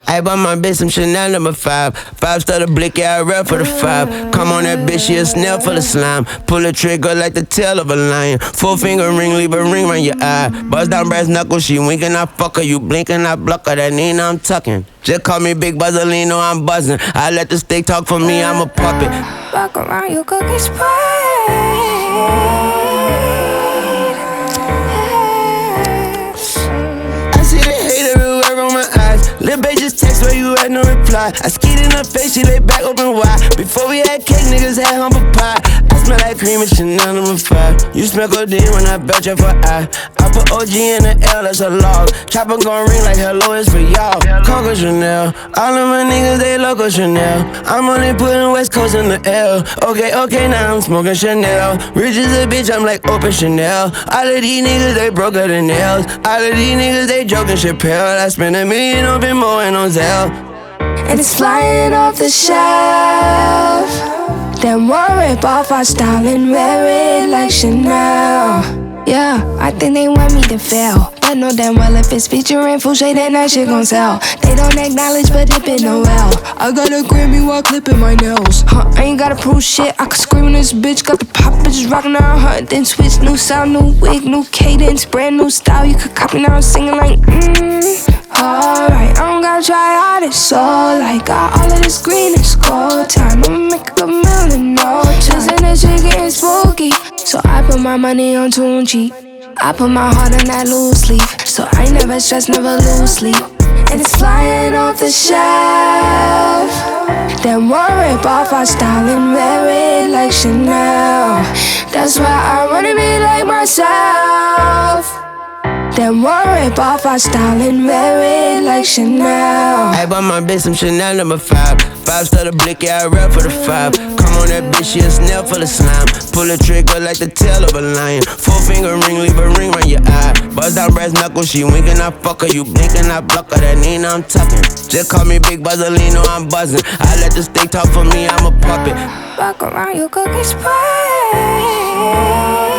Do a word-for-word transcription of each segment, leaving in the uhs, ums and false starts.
I bought my bitch some Chanel number five. Five star the blick, yeah, I rap for the five. Come on, that bitch, she a snail full of slime. Pull the trigger like the tail of a lion. Four finger ring, leave a ring around your eye. Buzz down brass knuckles, she winking, I fuck her. You blinking, I block her, that Nina, I'm tucking. Just call me Big Buzzolino, I'm buzzing. I let the steak talk for me, I'm a puppet. Walk around, you could get sprayed. Lil' bae just text where you at, no reply. I skied in her face, she lay back open wide. Before we had cake, niggas had humble pie. I smell like cream and Chanel number five. You smell codeine when I bet you for I. I put O G in the L, that's a log. Chopper gon' ring like hello, it's for y'all. Coco Chanel, all of my niggas, they local Chanel. I'm only putting West Coast in the L. Okay, okay, now I'm smoking Chanel. Rich as a bitch, I'm like open Chanel. All of these niggas, they broker than nails. All of these niggas, they joking Chappelle. I spend a million on Venmo and on Zelle. And it's flying off the shelf. Then one rip off our style and wear it like Chanel. Yeah, I think they want me to fail. But know damn well if it's featuring Fouché, then that shit gon' sell. They don't acknowledge, but it been no well. I got a Grammy while clipping my nails. Huh, I ain't gotta prove shit, I can scream in this bitch. Got the pop bitches rockin' around her, then switch. New sound, new wig, new cadence, brand new style. You could copy now, I'm singing like mmm. Alright, I don't gotta try hard, it's all like got all of this green, it's gold time. I'ma make a good meal in no time. And this shit getting spooky, so I put my money on Tunchi. I put my heart on that loose leaf, so I never stress, never lose sleep. And it's flying off the shelf. Then one rip off our style and wear it like Chanel. That's why I wanna be like myself. Then one rip off our style and wear it like Chanel. I bought my bitch some Chanel number five. Five star the blick, yeah, I rap for the five. Come on, that bitch, she a snail full of slime. Pull the trigger like the tail of a lion. Four finger ring, leave a ring around your eye. Buzz down brass knuckles, she winking, I fuck her. You blinking, I block her, that Nina, I'm tucking. Just call me Big Buzzolino, I'm buzzing. I let the steak talk for me, I'm a puppet. Walk around, you could get sprayed.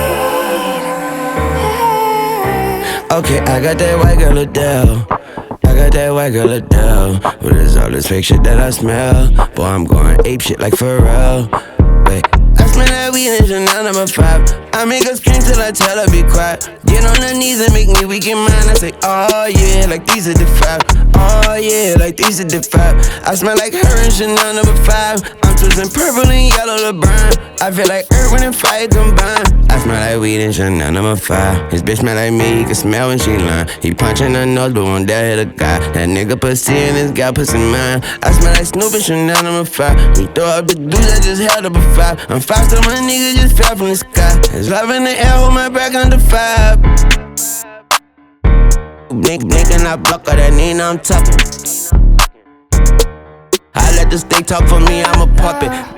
Okay, I got that white girl Adele. I got that white girl Adele. But it's all this fake shit that I smell. Boy, I'm going ape shit like Pharrell. Wait, I smell that weed and Chanel number five. I make her scream till I tell her be quiet. Get on her knees and make me weak in mine. I say, oh yeah, like these are the five. Oh yeah, like these are the five. I smell like her and Chanel number five. I'm twisting purple and yellow to burn. I feel like Earth, Wind, and Fire combined. I smell like weed and Chanel number five. His bitch smell like me, he can smell when she lying. He punching her nose, but won't dare hit a guy. That nigga pussy and this guy pussy mine. I smell like Snoop and Chanel number five. We throw up the dudes, I just held up a five. I'm fast, so my nigga just fell from the sky. There's love in the air, hold my back under five. Blink, blink, and I block her, that Nina, I'm tucking. I let the steak talk for me, I'm a puppet.